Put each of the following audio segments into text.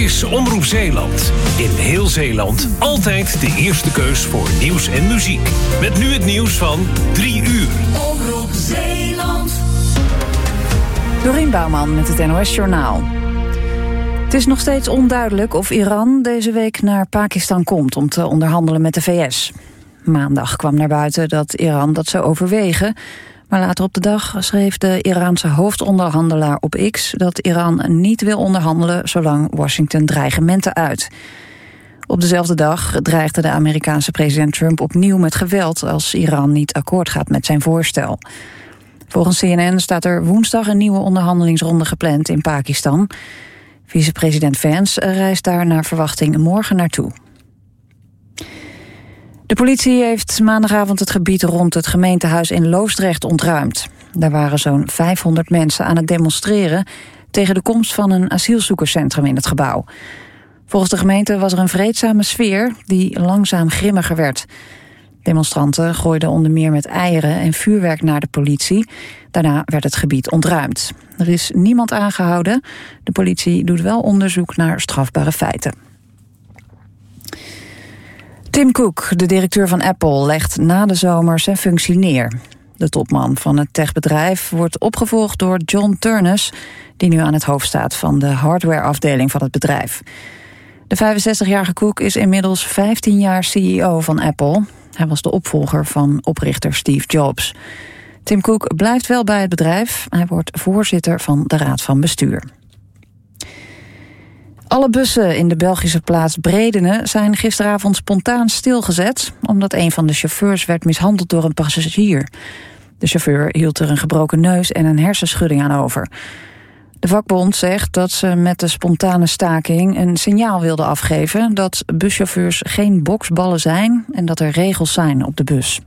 is Omroep Zeeland. In heel Zeeland altijd de eerste keus voor nieuws en muziek. Met nu het nieuws van 3 uur. Omroep Zeeland. Dorien Bouwman met het NOS Journaal. Het is nog steeds onduidelijk of Iran deze week naar Pakistan komt om te onderhandelen met de VS. Maandag kwam naar buiten dat Iran dat zou overwegen. Maar later op de dag schreef de Iraanse hoofdonderhandelaar op X dat Iran niet wil onderhandelen zolang Washington dreigementen uit. Op dezelfde dag dreigde de Amerikaanse president Trump opnieuw met geweld als Iran niet akkoord gaat met zijn voorstel. Volgens CNN staat er woensdag een nieuwe onderhandelingsronde gepland in Pakistan. Vicepresident Vance reist daar naar verwachting morgen naartoe. De politie heeft maandagavond het gebied rond het gemeentehuis in Loosdrecht ontruimd. Daar waren zo'n 500 mensen aan het demonstreren tegen de komst van een asielzoekerscentrum in het gebouw. Volgens de gemeente was er een vreedzame sfeer die langzaam grimmiger werd. Demonstranten gooiden onder meer met eieren en vuurwerk naar de politie. Daarna werd het gebied ontruimd. Er is niemand aangehouden. De politie doet wel onderzoek naar strafbare feiten. Tim Cook, de directeur van Apple, legt na de zomer zijn functie neer. De topman van het techbedrijf wordt opgevolgd door John Turnus, die nu aan het hoofd staat van de hardwareafdeling van het bedrijf. De 65-jarige Cook is inmiddels 15 jaar CEO van Apple. Hij was de opvolger van oprichter Steve Jobs. Tim Cook blijft wel bij het bedrijf. Hij wordt voorzitter van de raad van bestuur. Alle bussen in de Belgische plaats Bredene zijn gisteravond spontaan stilgezet, omdat een van de chauffeurs werd mishandeld door een passagier. De chauffeur hield er een gebroken neus en een hersenschudding aan over. De vakbond zegt dat ze met de spontane staking een signaal wilden afgeven dat buschauffeurs geen boksballen zijn en dat er regels zijn op de bus.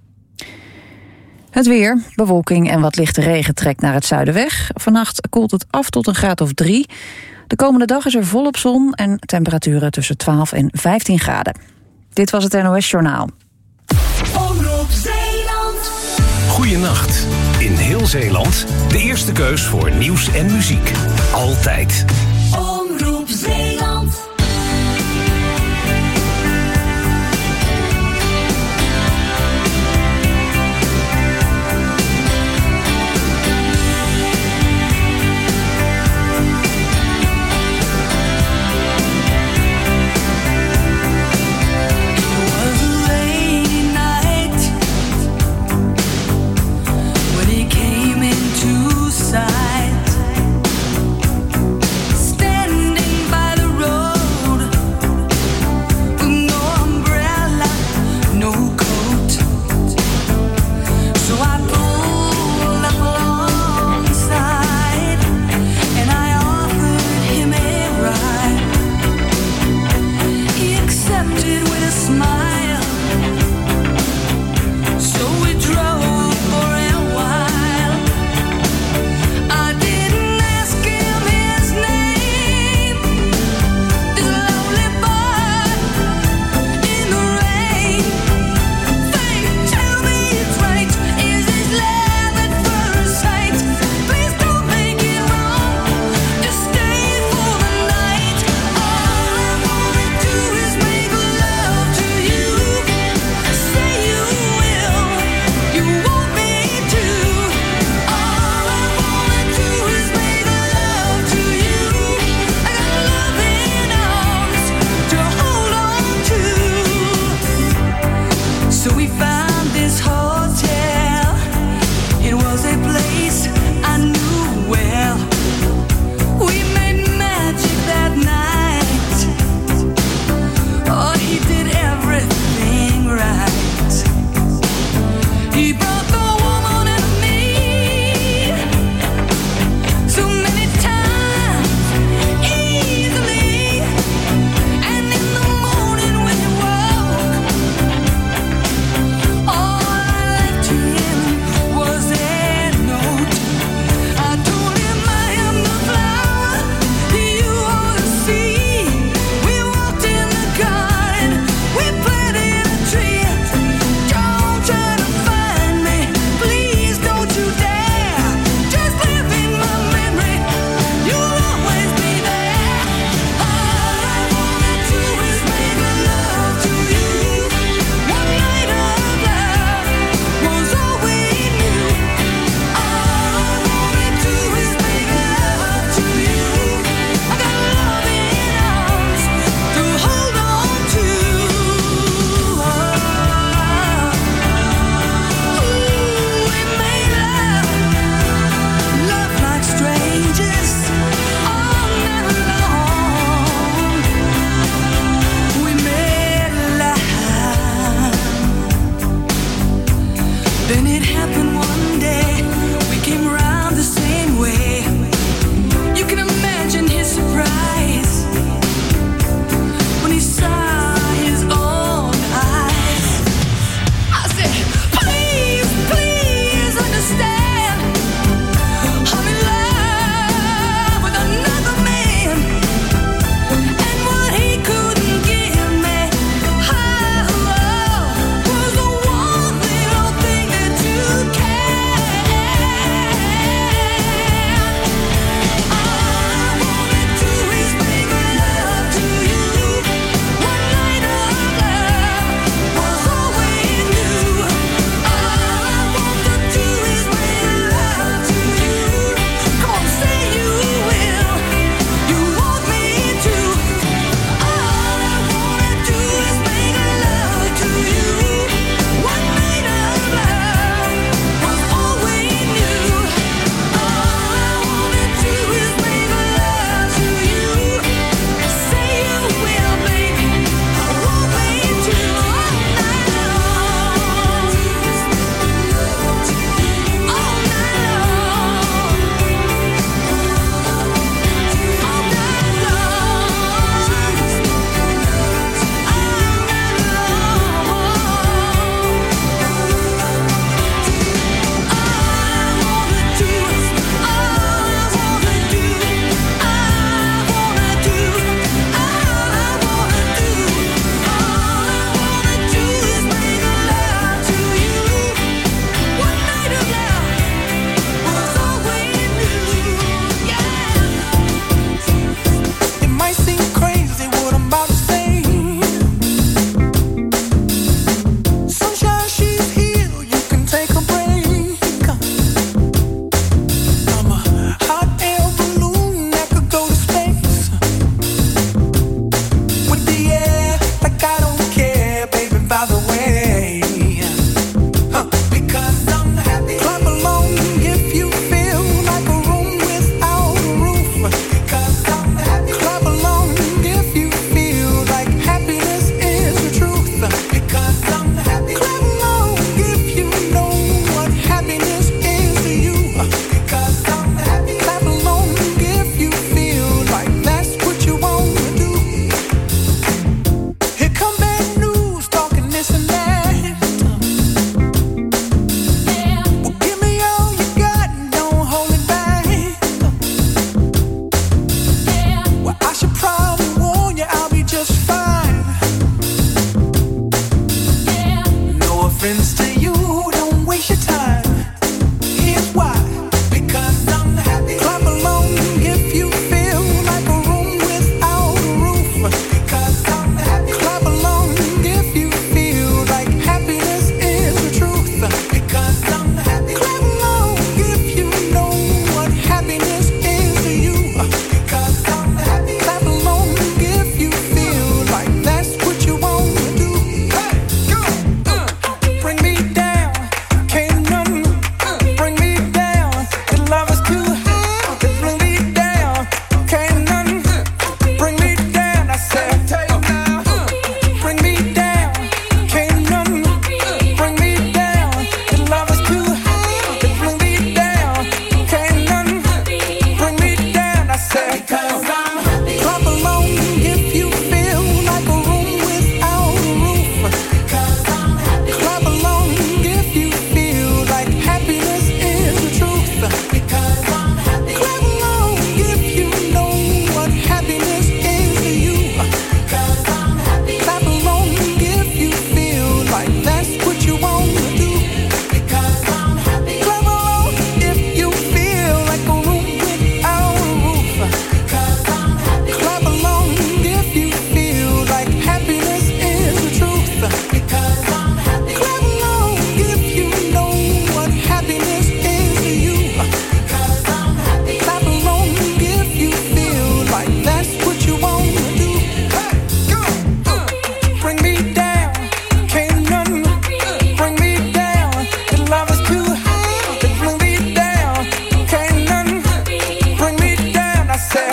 Het weer, bewolking en wat lichte regen trekt naar het zuiden weg. Vannacht koelt het af tot een graad of 3. De komende dag is er volop zon en temperaturen tussen 12 en 15 graden. Dit was het NOS Journaal. Omroep Zeeland. Goeienacht. In heel Zeeland de eerste keus voor nieuws en muziek. Altijd. Omroep Zeeland. Sight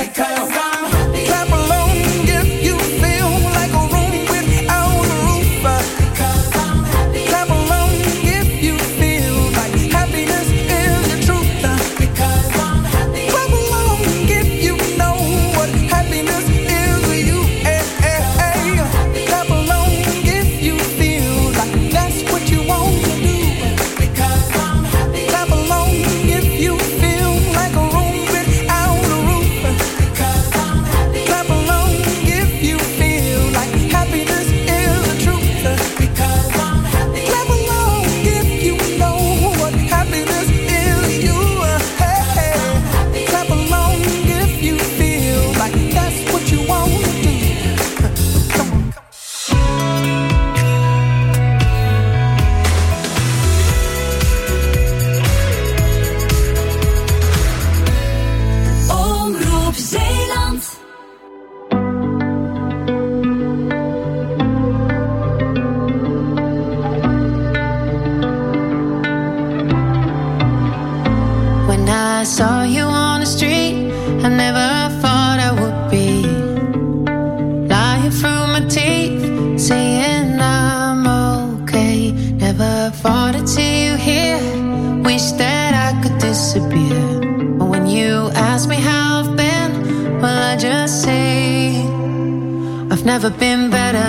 Never been better.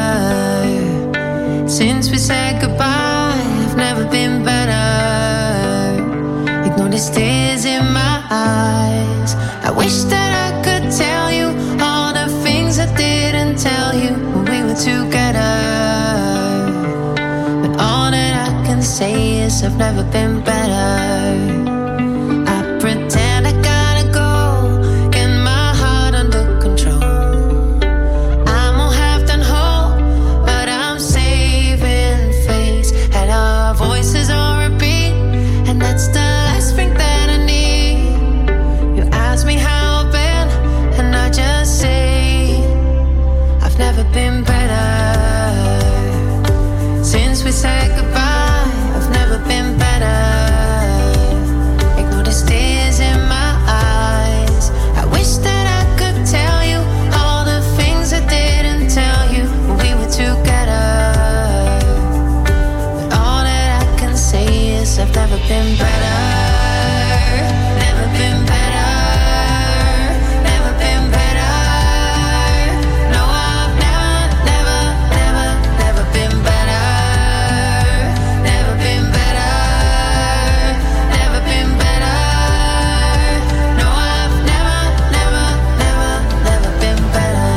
Since we said goodbye, I've never been better. Ignore the tears in my eyes. I wish that I could tell you all the things I didn't tell you when we were together. But all that I can say is I've never been better. I pretend I gotta go, get my heart under control. Voices on repeat, and that's the last thing that I need. You ask me how I've been, and I just say I've never been better. Since we said goodbye, I've never been better. Ignore the tears in my eyes. I wish that I could tell you all the things I didn't tell you when we were together. I've never been better, never been better, never been better. No, I've never been better, never been better, never been better. No, I've never been better.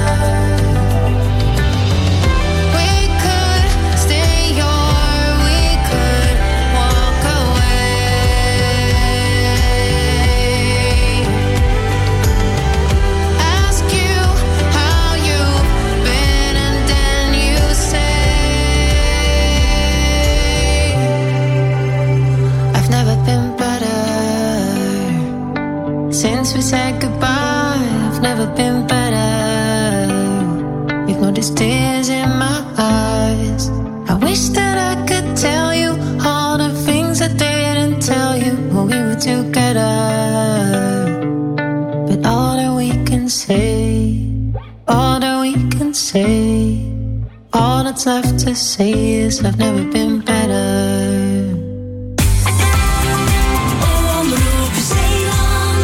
We could stay or we could walk away. Ask you how you've been, and then you say I've never been better. Since we said goodbye, I've never been better. Ignore the tears in my eyes. I wish that I could tell you all the things I didn't tell you when we were together. But all that we can say, all that we can say, all that's left to say is I've never been better. Omroep Zeeland.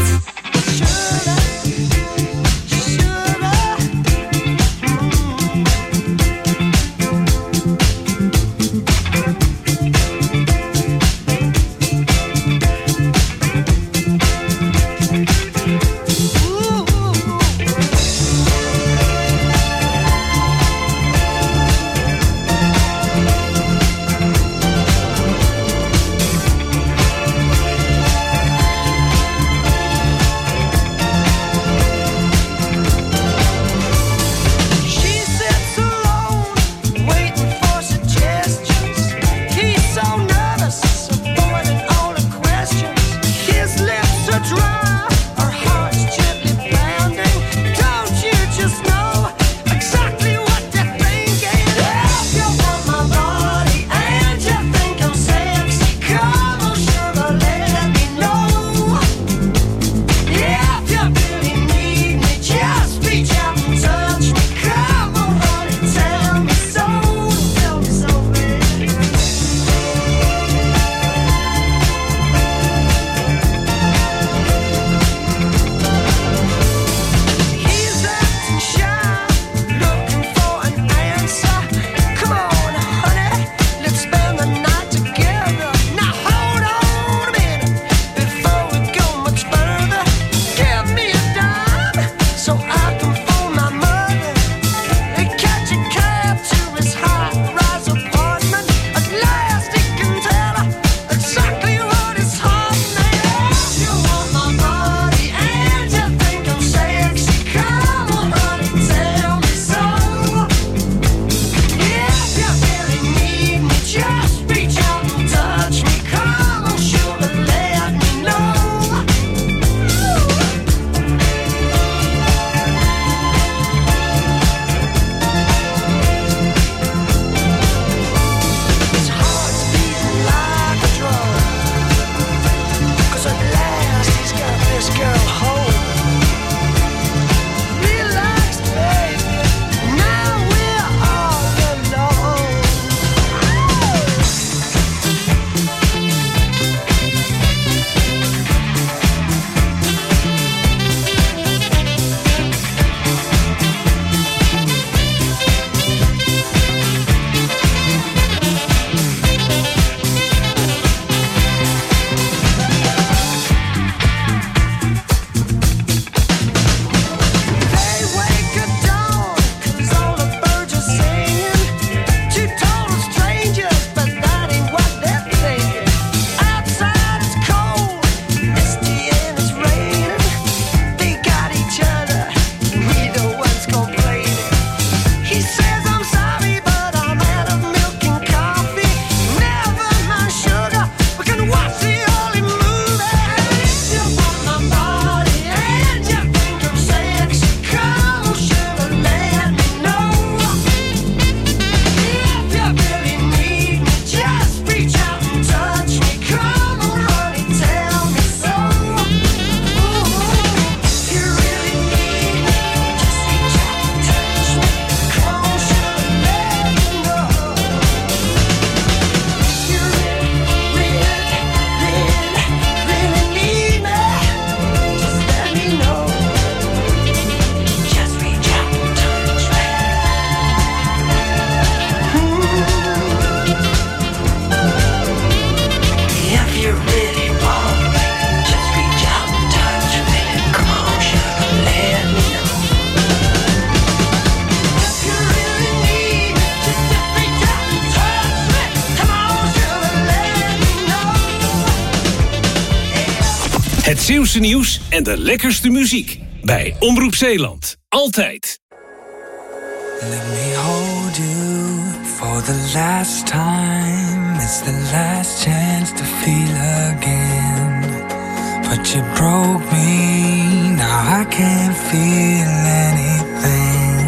Zeeuwse nieuws en de lekkerste muziek. Bij Omroep Zeeland. Altijd. Let me hold you for the last time. It's the last chance to feel again. But you broke me, now I can't feel anything.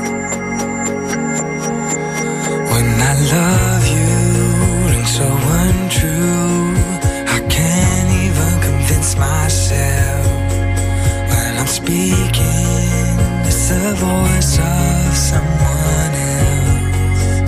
When I love you, rings so untrue. I can't even convince myself. When I'm speaking, it's the voice of someone else.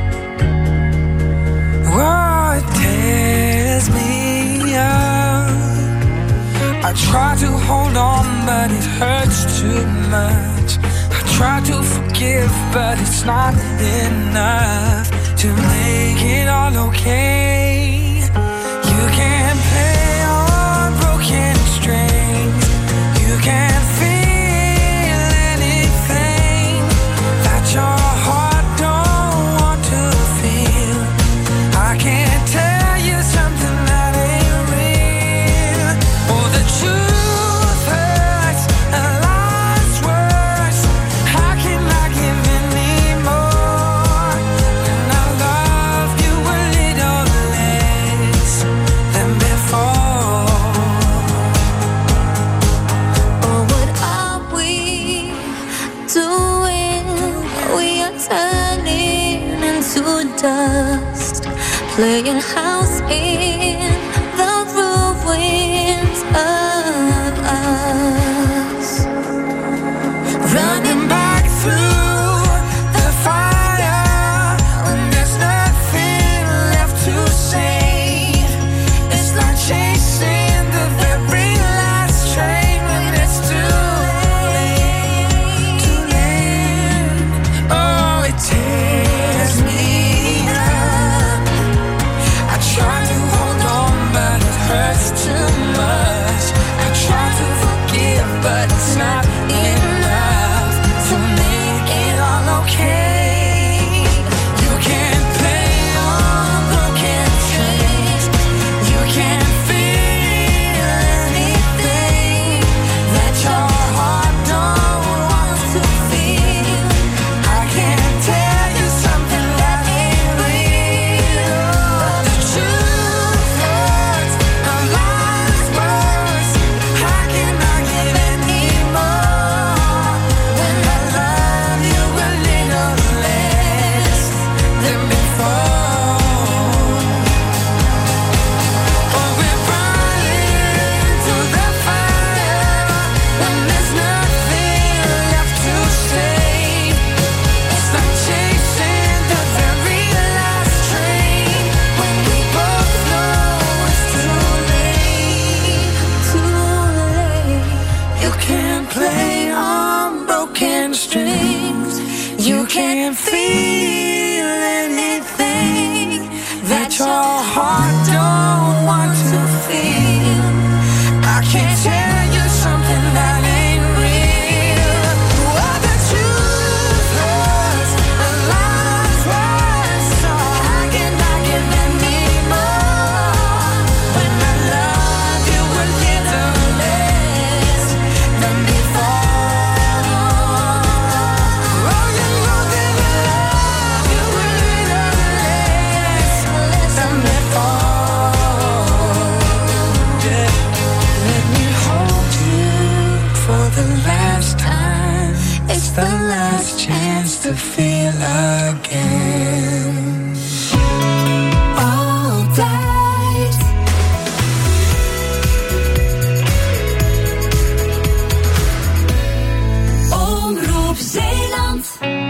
Oh, it tears me up. I try to hold on, but it hurts too much. I try to forgive, but it's not enough to make it all okay. You can't play on broken strings. You can't feel anything that your heart don't want to feel. I can't tell you something that ain't real. Oh, the truth hurts and lies worse. How can I give any more when I love you a little less than before? Oh, what are we doing? We are turning into dust, playing house in the ruins of us. Running back through the fire when there's nothing left to say. It's like chasing the very last train when it's too late. Too late. Oh, it tears me up. I try to hold on, but it hurts too much. I try to forgive, but it's not enough to make it all okay. You can't play on broken strings. You can't feel anything that your heart don't want to feel. I can't tell you something that ain't real. But the truth hurts and lies worse. How can I give any more when I love you a little less than before? Oh, we're running through the fire when there's nothing left to say. It's like chasing the very last train when we both know it's too late. Too late. You can't play on broken strings. You can't feel anything that your heart don't want to feel. I can't tell you something that ain't real. Oh, the truth hurts and lies worse. So how can I give any more when I love you a little less than before? Oh, you know that I love you a little less than before. Yeah. Let me hold you for the last time. It's the last chance to feel again. Altijd. Omroep Zeeland.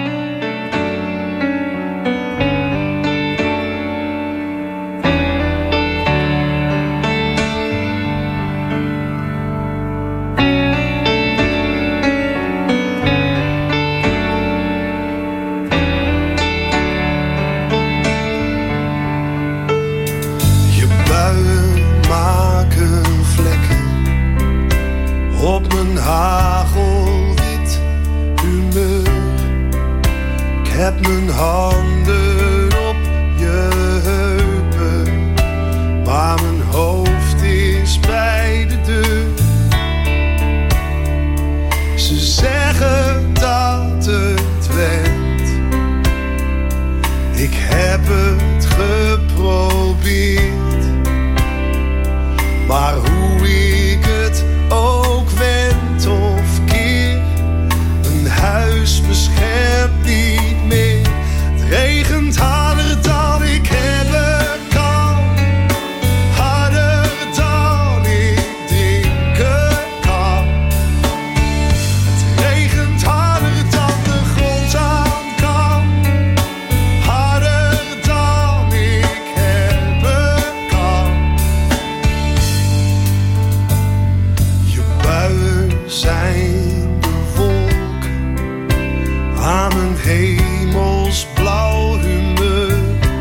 Je buien maken vlekken op mijn hagelwit humeur. Ik heb mijn handen op je heupen, maar mijn hoofd is bij de deur. Ze zeggen dat het went. Ik heb het geprobeerd. Maar hoe ik het ook wend of keer, een huis beschermt niet meer. Het regent harder dan ik hebben kan. Harder dan ik drinken kan. Het regent harder dan de grond aan kan. Harder dan ik hebben kan. Je buien zijn de wolk aan een hemelsblauw humeur.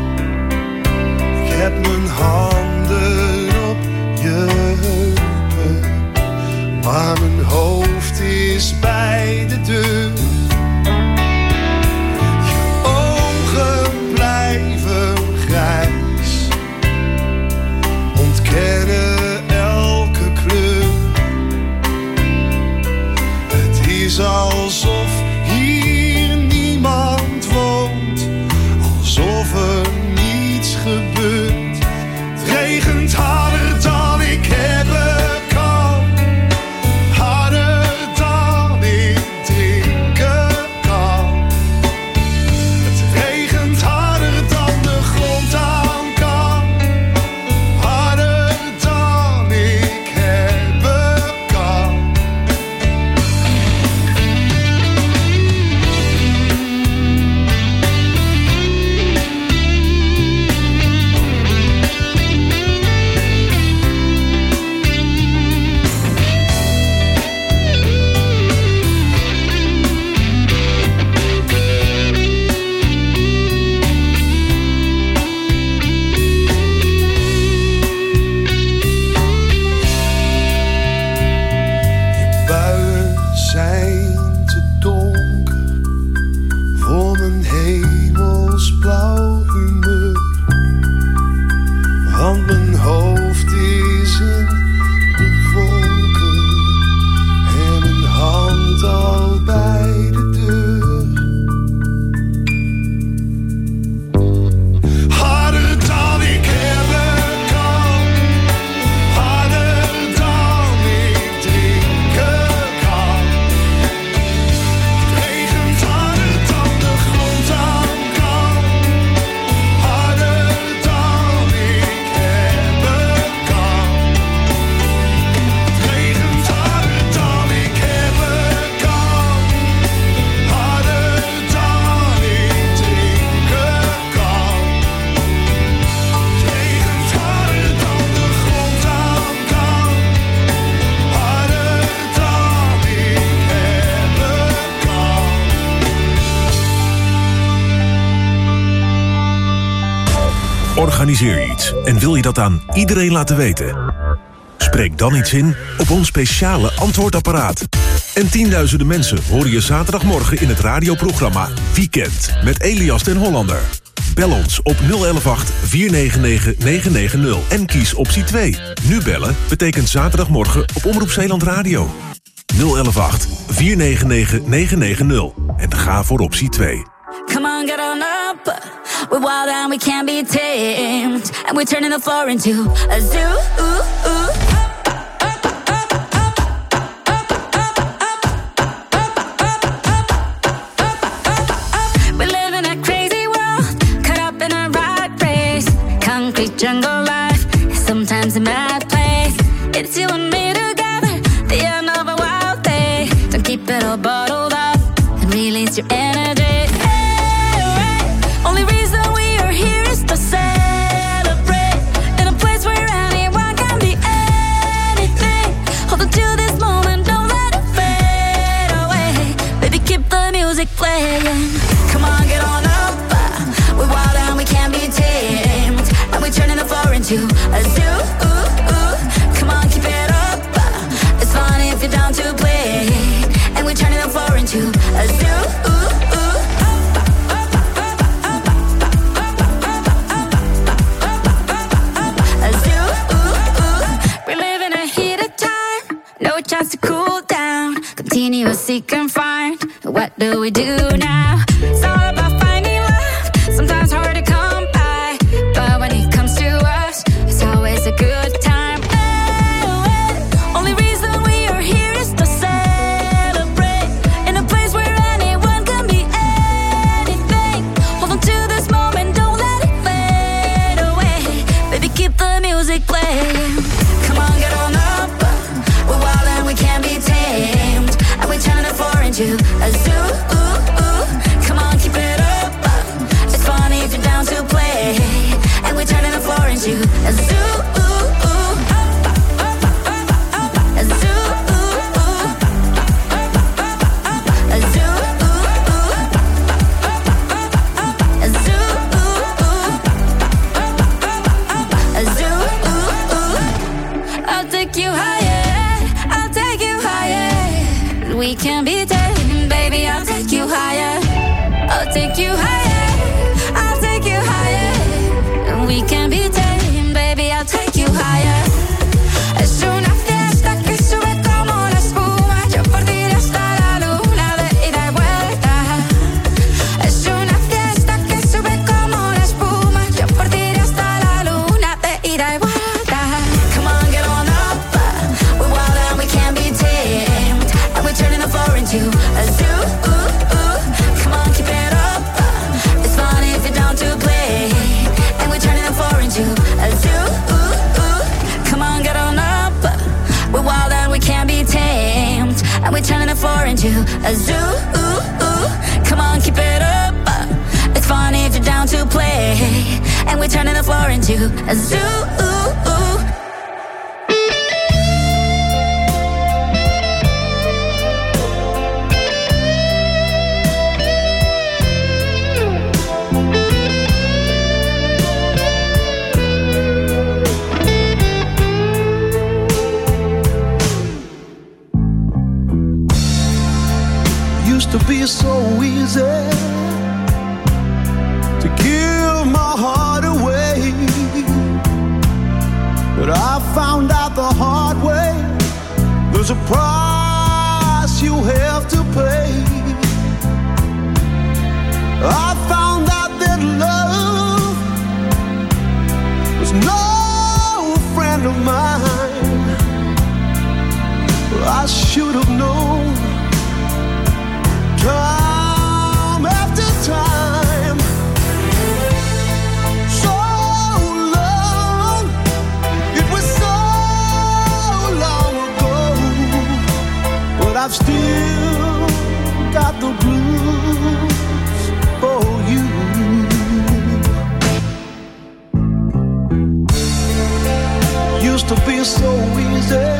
Ik heb mijn handen op je heupen, maar mijn hoofd is bij de deur. Je ogen blijven grijs, ontkennen elke kleur. Het is alsof hier niemand woont, alsof er niets gebeurt. Het regent harder dan ik hebben kan. Harder dan ik drinken kan. Het regent harder dan de grond aan kan. Harder dan ik hebben kan. Je buien zijn te donker voor mijn hemelsblauw humeur. Want mijn hoofd is in de wolken en mijn hand al bij de deur. Harder dan ik hebben kan. Harder dan ik drinken kan. Het regent harder dan de grond aan kan. Harder dan ik hebben kan. Het regent harder dan ik hebben kan. Harder dan ik drinken kan. Het regent harder dan de grond aan kan. Harder dan ik hebben kan. Organiseer iets en wil je dat aan iedereen laten weten? Spreek dan iets in op ons speciale antwoordapparaat. En tienduizenden mensen horen je zaterdagmorgen in het radioprogramma Weekend met Elias den Hollander. Bel ons op 0118 499 990 en kies optie 2. Nu bellen betekent zaterdagmorgen op Omroep Zeeland Radio. 0118 499 990 en ga voor optie 2. Come on, get on up. We're wild and we can't be tamed. And we're turning the floor into a zoo. We live in a crazy world, caught up in a rat race. Concrete jungle life is sometimes a mad place. It's you and me together, the end of a wild day. Don't keep it all bottled up and release your energy. Only reason we are here is to celebrate in a place where anyone can be anything. Hold on to this moment, don't let it fade away. Baby, keep the music playing. Come on, get on up. We're wild and we can't be tamed. And we're turning the floor into a zoo. Come on, keep it up. It's fun if you're down to play. And we're turning the floor into a zoo. bikini was seek and find. What do we do now? It's all about finding love. Sometimes hard to come by, but when it comes to us, it's always a good time. Only reason we are here is to celebrate in a place where anyone can be anything. Hold on to this moment, don't let it fade away. Baby, keep the music playing. Come on, get on up. We're wild and we can't be tamed, and we turn the floor into a zoo. Come on, keep it up. It's funny if you're down to play, and we're turning the floor into a zoo. A zoo. A zoo. A zoo. A zoo. I'll take you higher. I'll take you higher. We can be taken, baby. I'll take you higher. I'll take you higher. I'll take you higher. We can be taken, baby. I'll take you higher. Es una fiesta que sube como la espuma. Yo por ti hasta la luna de ida y vuelta. Es una fiesta que sube como la espuma. Yo por ti hasta la luna de ida y vuelta. Come on, get on up. We're wild and we can't be tamed, and we're turning the floor into a zoo. Come on, keep it up. It's fun if you're down to play, and we're turning the floor into a zoo. Come on, get on up. We're wild and we can't be tamed, and we're turning the floor into a zoo. Come on, keep it up. It's fun if you're down to play, and we're turning the floor into a zoo. To be so easy to give my heart away, but I found out the hard way. There's a price you have to pay. I found out that love was no friend of mine. I should have known. Time after time, so long, it was so long ago, but I've still got the blues for you. Used to be so easy.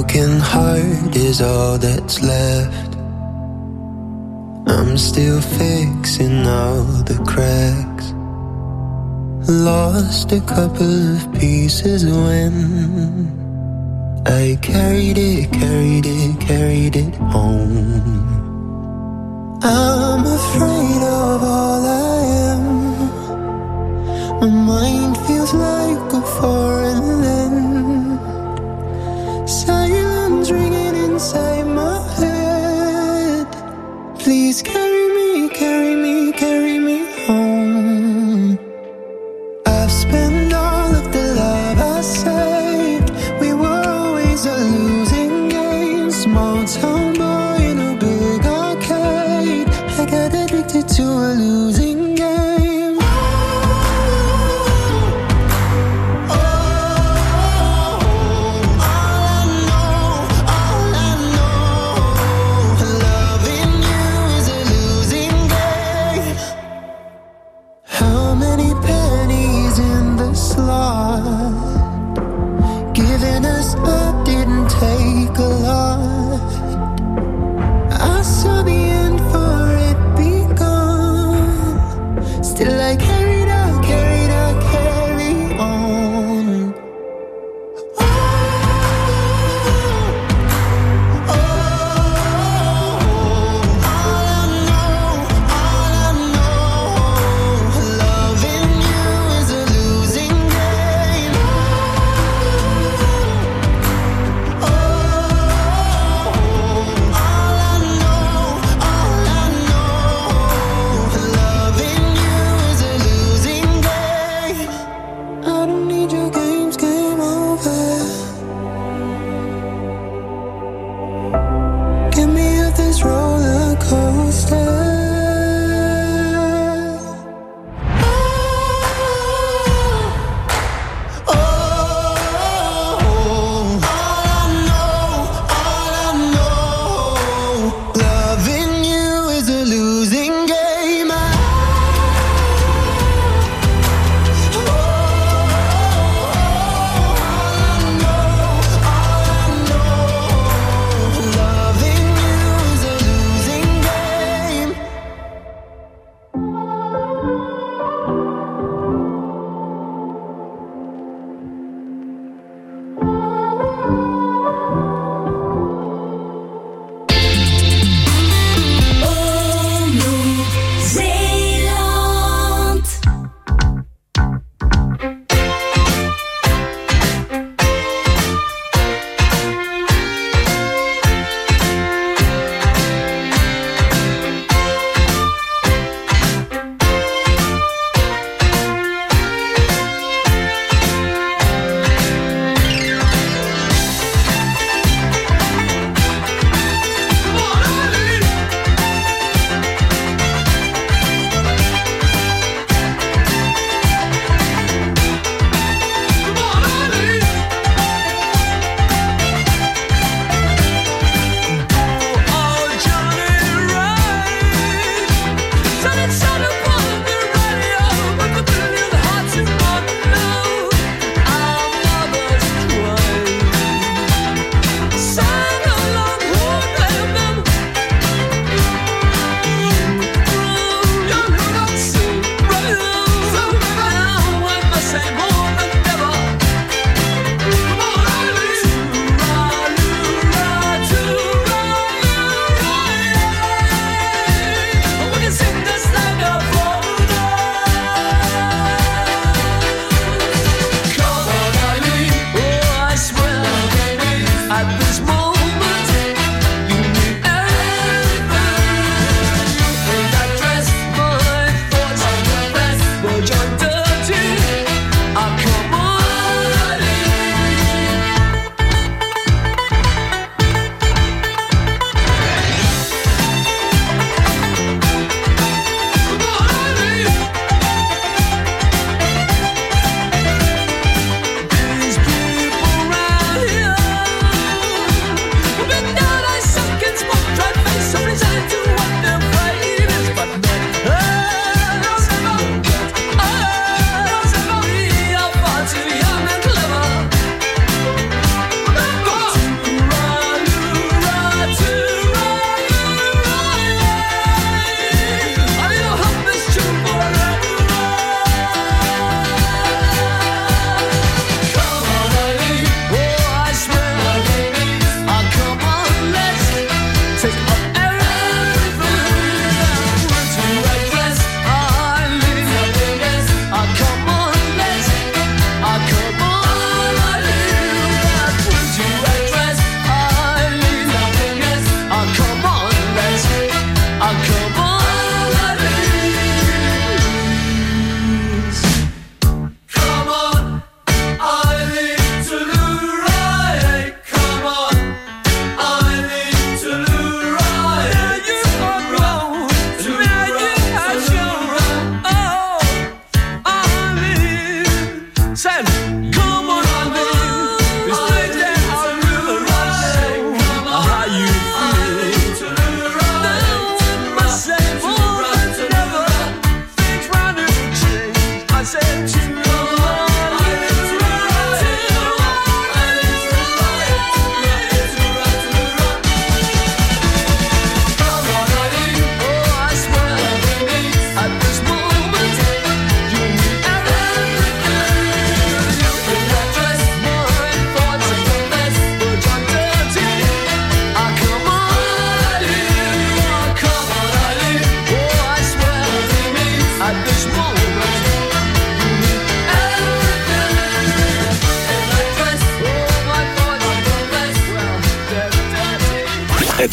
broken heart is all that's left. I'm still fixing all the cracks. Lost a couple of pieces when I carried it home. I'm afraid of all I am. My mind feels like a foreign land. Silence ringing inside my head. Please carry me, carry me, carry me home. I've spent all of the love I saved. We were always a losing game. Small town boy in a big arcade. I got addicted to a losing game. Loving you is a losing game. How many pennies in the slot? Giving us up didn't take a lot. I saw the end for it begun.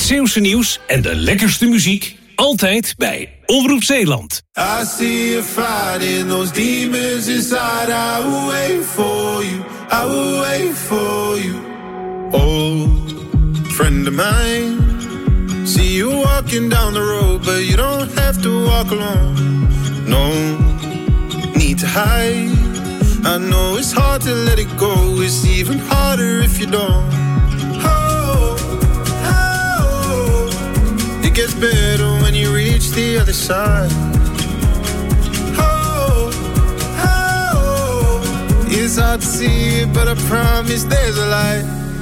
Zeeuwse nieuws en de lekkerste muziek. Altijd bij Omroep Zeeland. I see a fight in those demons inside. I will wait for you. I will wait for you. Oh, friend of mine. See you walking down the road, but you don't have to walk alone. No need to hide. I know it's hard to let it go. It's even harder if you don't. Oh, oh, it gets better when you reach the other side. Oh, oh, it's hard to see it, but I promise there's a light.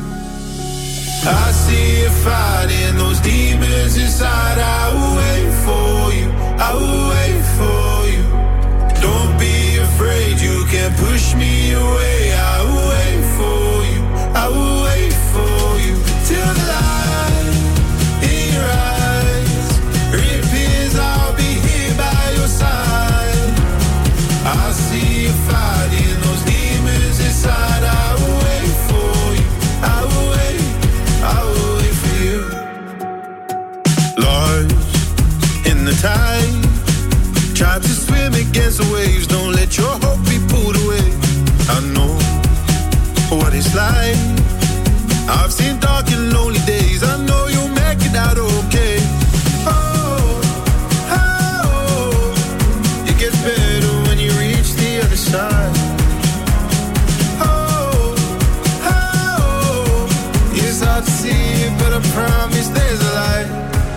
I see a fight in those demons inside. I will wait for you. I will wait for you. Don't be afraid, you can't push me away. I will wait for you. I will wait for you till the light in your eyes reappears. I'll be here by your side. I see a fight in those demons inside. I will wait for you. I will wait. I will wait for you. Lost in the tide, try to swim against the waves. Don't let your hope be pulled away. I know what it's like. I've seen dark and lonely days. I know you'll make it out okay. Oh, oh, it gets better when you reach the other side. Hard to see it, but I promise there's a light.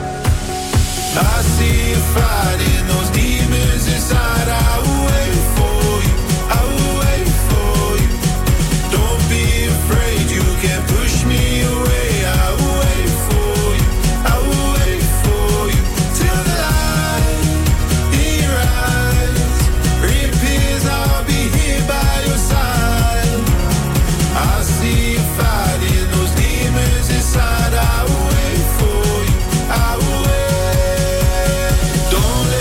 I see a fight in those demons inside. I will wait for you. I will wait for you. Don't be afraid, you can't push me away. I will wait for you. I will wait for you till the light in your eyes reappears. I'll be here by your side. I see a fight in those demons inside. I will wait for you. I will wait. Don't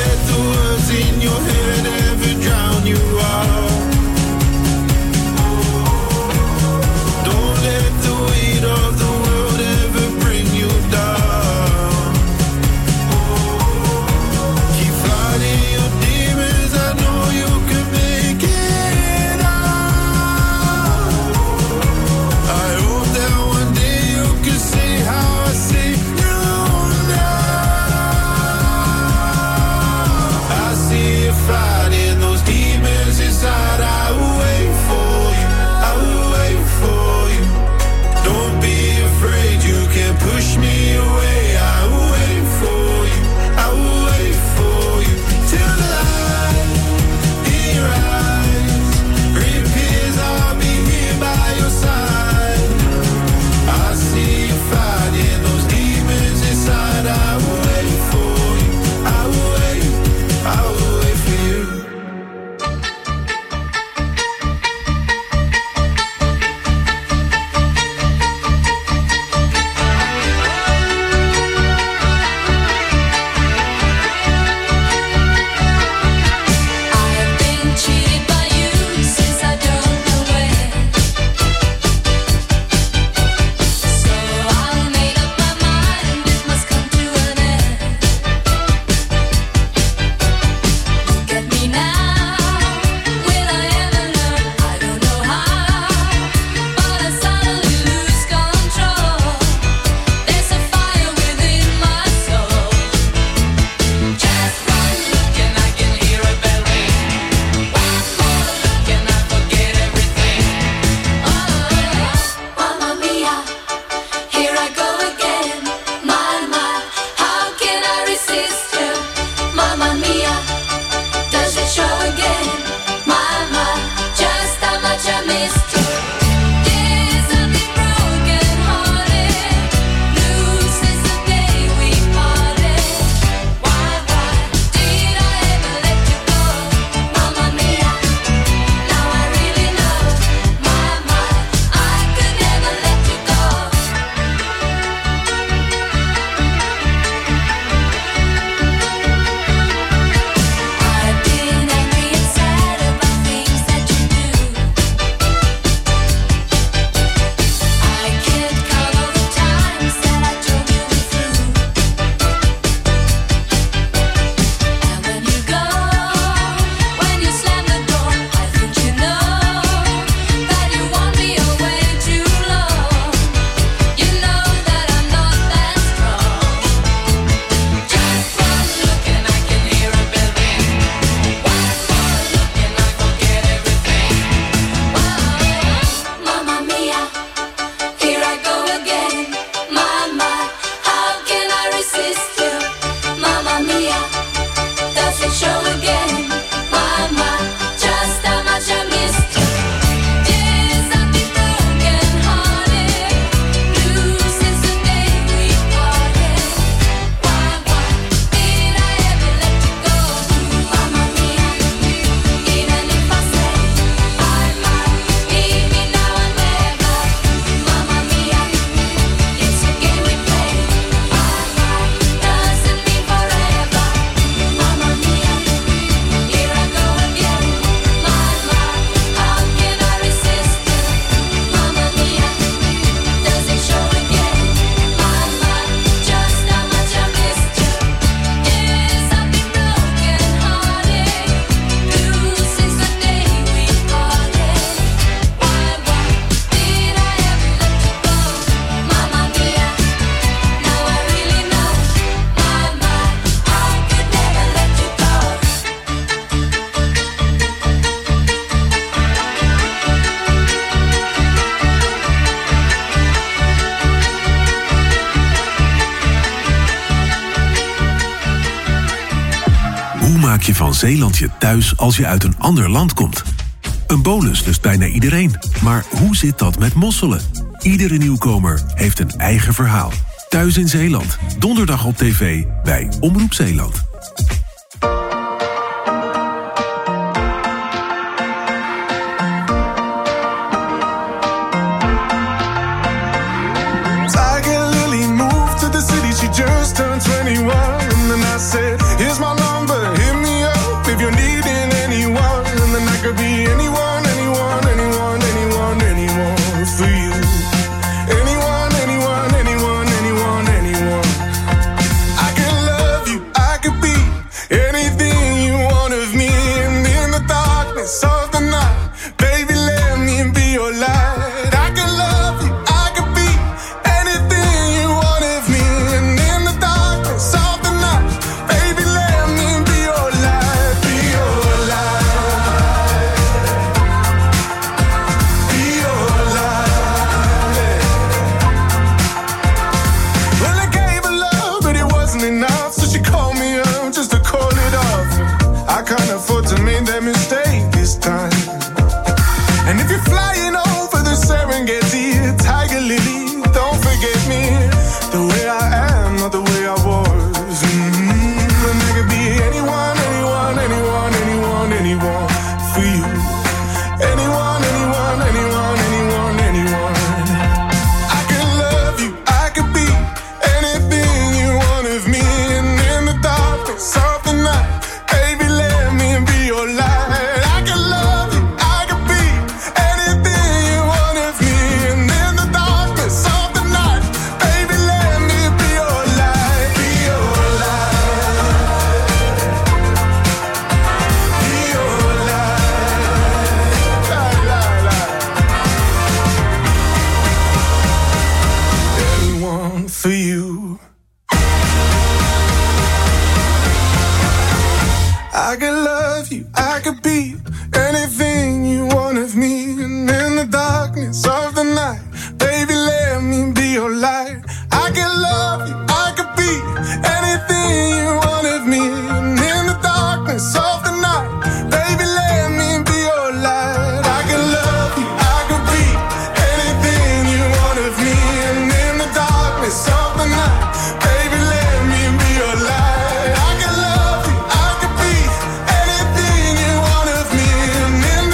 it show again? Mama, just how much I missed you. Yes, I've been broken hearted, blue since the day we parted. Why did I ever let you go? Mamma mia, even if I say I might, maybe now and never. Mamma mia, it's a game we play. Doesn't mean forever. Mamma mia, here I go again. Mama, how can I resist you? Mamma mia, does it show again? Mama, just how much I missed you. Yes, I've been broken hearted, blue since the day we parted. Why did I ever let you go? Mamma mia, now I really know. Mama, I could never let you go. Hoe maak je van Zeeland je thuis als je uit een ander land komt? Een bolus lust bijna iedereen. Maar hoe zit dat met mosselen? Iedere nieuwkomer heeft een eigen verhaal. Thuis in Zeeland. Donderdag op tv bij Omroep Zeeland. Tiger Lily moved to the city, she just turned 21. And then I said, here's my number, hit me up if you're needing anyone. And then I could be anyone, anyone, anyone, anyone, anyone for you. Anyone, anyone, anyone, anyone, anyone. I could love you, I could be anything you want of me. And in the darkness of the night, baby, let me be your light. I could love you, I could be anything you want of me. And in the darkness of the night, baby, let me be your light, be your light, be your light. Well, I gave her love, but it wasn't enough, so she called me up just to call it off. I can't afford to make that mistake this time. And if you're flying over the Serengeti, Tiger Lily, don't forget me. The way I am, not the way I was. And I could be anyone, anyone, anyone, anyone, anyone for you. Anyone, anyone, anyone, anyone, anyone. I could love you, I could be anything you want of me. And in the darkness of the night, baby, let me be your light. I could love you, I could be anything you want of me. And in the darkness of the night, baby, let me be your light, be your light, be your light. La, la, la. Anyone for you. I could love you, I could be anything you want of me. And in the darkness of the night, baby, let me be your light. I could love you, I could be anything you want of me. And in the darkness of the night, baby, let me be your light. I could love you, I could be anything you want of me. And in the darkness of the night, baby, let me be your light. I could love you, I could be anything you want of me. And in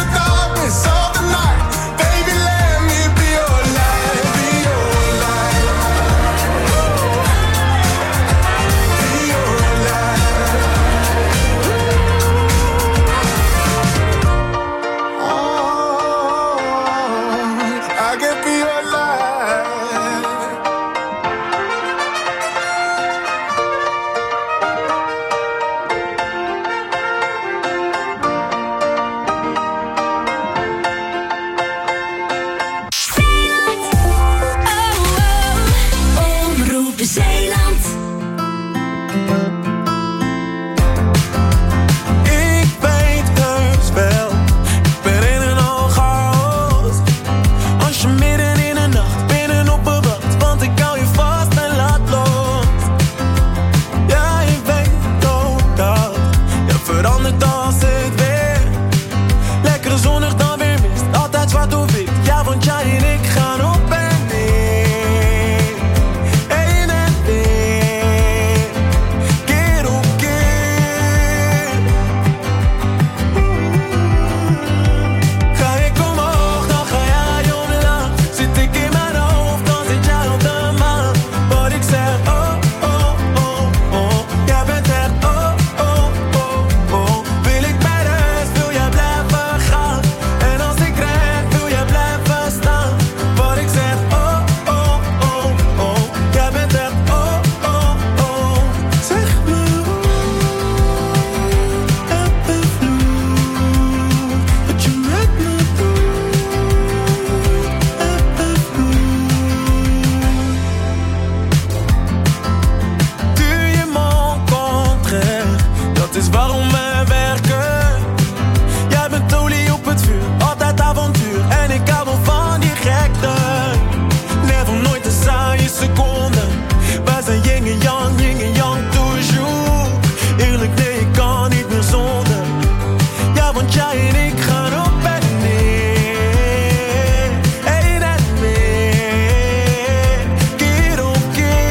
waarom we werken. Jij bent olie op het vuur, altijd avontuur. En ik hou wel van die gekte. Never nooit een saaie seconde. Wij zijn yin en yang toujours. Eerlijk nee, ik kan niet meer zonder. Ja, want jij en ik gaan op en neer. Heen en weer, keer op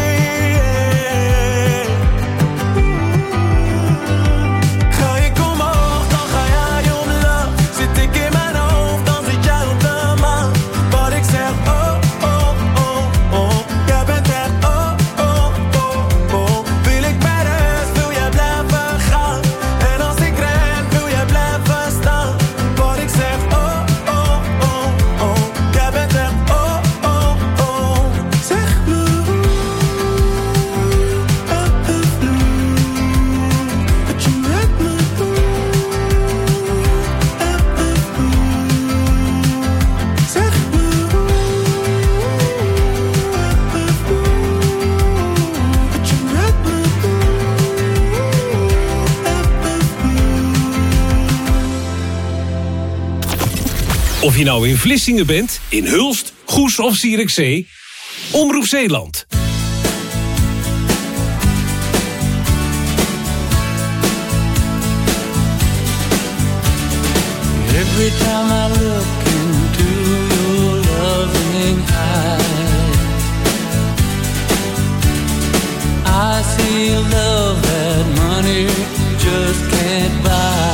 keer. Ga ik omhoog, dan ga jij omlaag. Zit ik in mijn hoofd, dan zit jij op de maan. Wat ik zeg, oh, oh, oh, oh. Jij bent echt, oh, oh, oh, oh. Wil ik bij rust, wil jij blijven gaan. En als ik ren, wil jij blijven staan. Wat ik zeg, oh, oh, oh, oh. Jij bent echt, oh, oh, oh. Zeg me hoe, dat je met me doet. Zeg me hoe, dat je met me Of je nou in Vlissingen bent, in Hulst, Goes of Zierikzee. Omroep Zeeland. Every time I look into your loving eyes, I see a love that money just can't buy.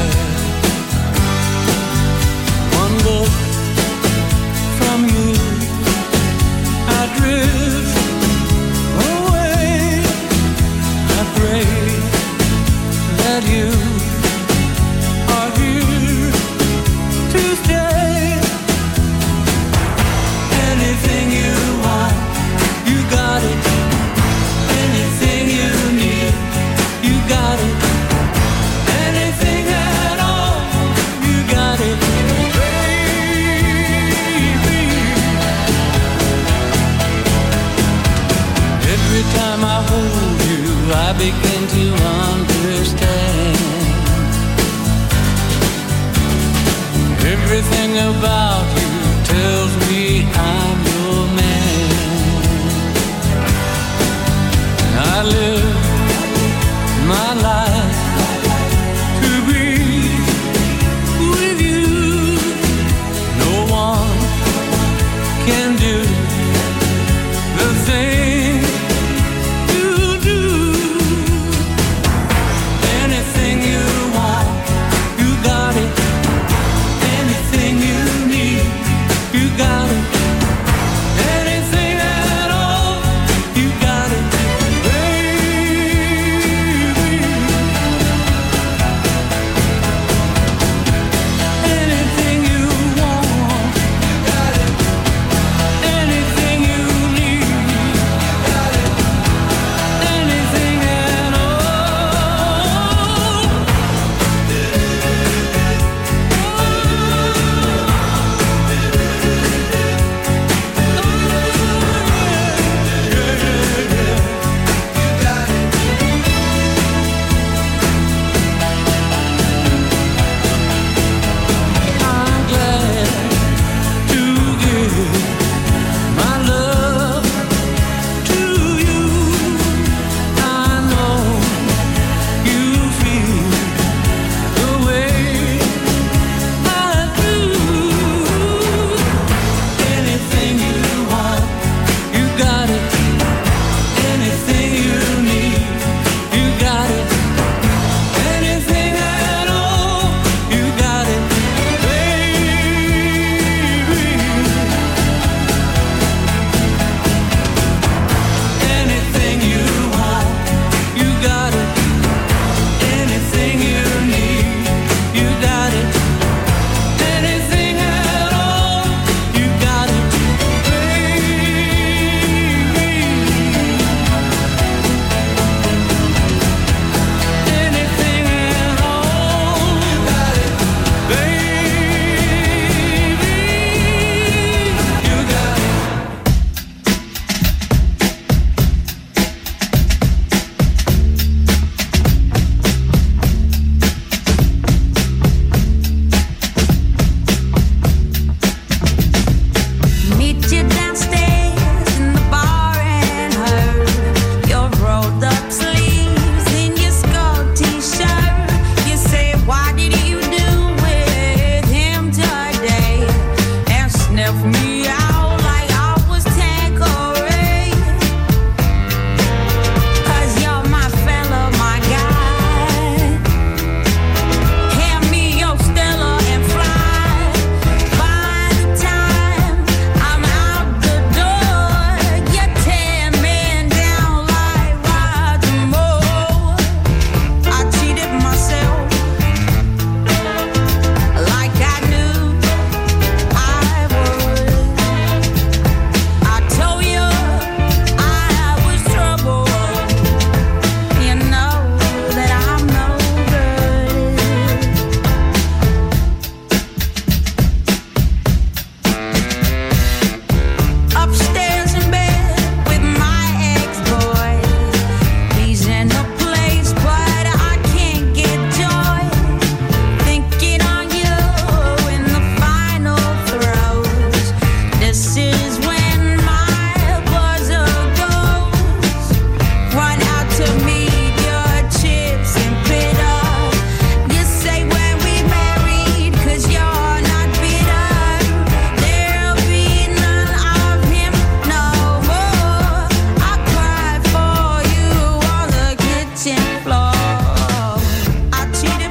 One look from you, I drift away. I pray that you are here to stay. Anything you want, you got it. Anything you need, you got it. Anything at all, you got it, baby. Every time I hold you, I begin to understand. Everything about you